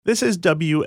This is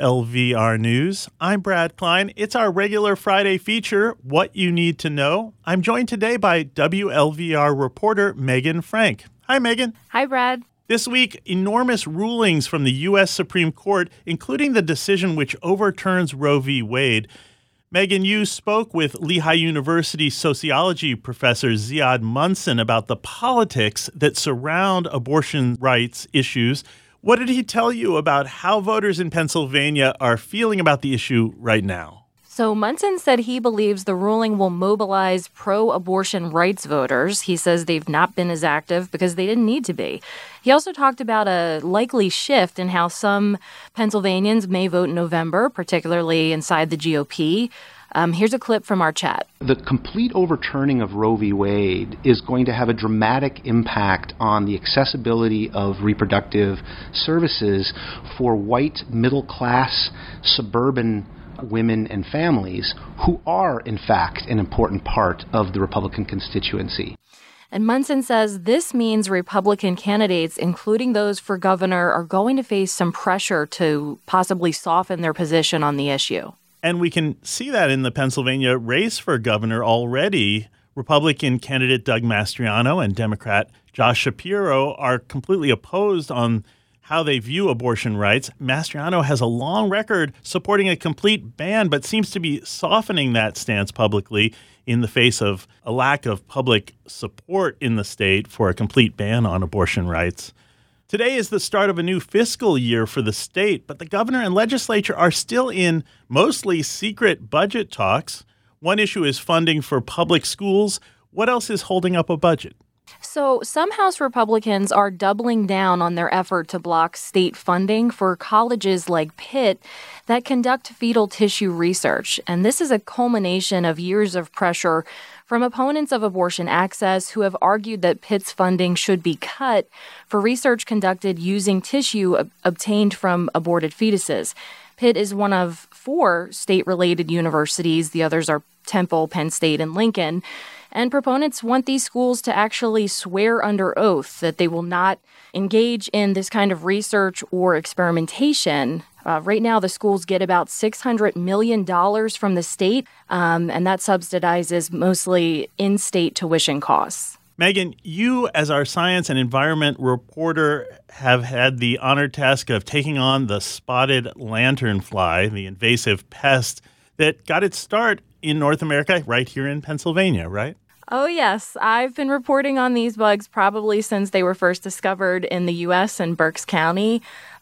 WLVR News. I'm Brad Klein. It's our regular Friday feature, What You Need to Know. I'm joined today by WLVR reporter Megan Frank. Hi, Megan. Hi, Brad. This week, enormous rulings from the U.S. Supreme Court, including the decision which overturns Roe v. Wade. Megan, you spoke with Lehigh University sociology professor Ziad Munson about the politics that surround abortion rights issues. What did he tell you about how voters in Pennsylvania are feeling about the issue right now? So Munson said he believes the ruling will mobilize pro-abortion rights voters. He says they've not been as active because they didn't need to be. He also talked about a likely shift in how some Pennsylvanians may vote in November, particularly inside the GOP. Here's a clip from our chat. The complete overturning of Roe v. Wade is going to have a dramatic impact on the accessibility of reproductive services for white, middle-class, suburban women and families who are, in fact, an important part of the Republican constituency. And Munson says this means Republican candidates, including those for governor, are going to face some pressure to possibly soften their position on the issue. And we can see that in the Pennsylvania race for governor already. Republican candidate Doug Mastriano and Democrat Josh Shapiro are completely opposed on how they view abortion rights. Mastriano has a long record supporting a complete ban, but seems to be softening that stance publicly in the face of a lack of public support in the state for a complete ban on abortion rights. Today is the start of a new fiscal year for the state, but the governor and legislature are still in mostly secret budget talks. One issue is funding for public schools. What else is holding up a budget? So some House Republicans are doubling down on their effort to block state funding for colleges like Pitt that conduct fetal tissue research. And this is a culmination of years of pressure from opponents of abortion access who have argued that Pitt's funding should be cut for research conducted using tissue obtained from aborted fetuses. Pitt is one of 4 state-related universities. The others are Temple, Penn State, and Lincoln. And proponents want these schools to actually swear under oath that they will not engage in this kind of research or experimentation. Right now, the schools get about $600 million from the state, and that subsidizes mostly in-state tuition costs. Megan, you as our science and environment reporter have had the honored task of taking on the spotted lanternfly, the invasive pest that got its start in North America right here in Pennsylvania, right? Oh, yes. I've been reporting on these bugs probably since they were first discovered in the U.S. in Berks County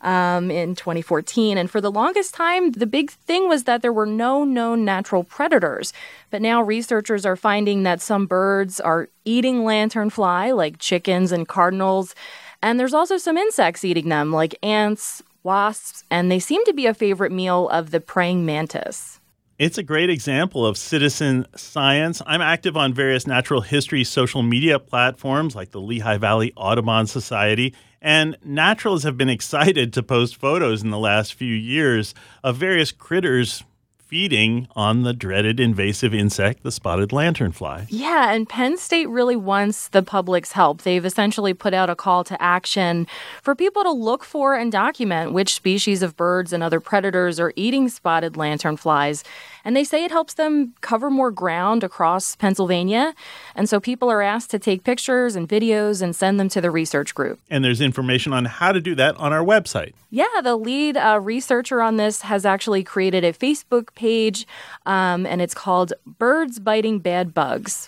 in 2014. And for the longest time, the big thing was that there were no known natural predators. But now researchers are finding that some birds are eating lanternfly, like chickens and cardinals. And there's also some insects eating them, like ants, wasps, and they seem to be a favorite meal of the praying mantis. It's a great example of citizen science. I'm active on various natural history social media platforms like the Lehigh Valley Audubon Society, and naturalists have been excited to post photos in the last few years of various critters feeding on the dreaded invasive insect, the spotted lanternfly. Yeah, and Penn State really wants the public's help. They've essentially put out a call to action for people to look for and document which species of birds and other predators are eating spotted lanternflies. And they say it helps them cover more ground across Pennsylvania. And so people are asked to take pictures and videos and send them to the research group. And there's information on how to do that on our website. Yeah, the lead researcher on this has actually created a Facebook page, and it's called Birds Biting Bad Bugs.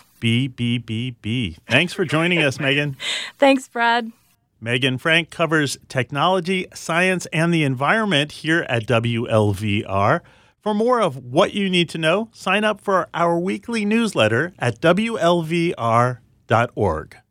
BBBB. Thanks for joining us, Megan. Thanks, Brad. Megan Frank covers technology, science, and the environment here at WLVR. For more of what you need to know, sign up for our weekly newsletter at WLVR.org.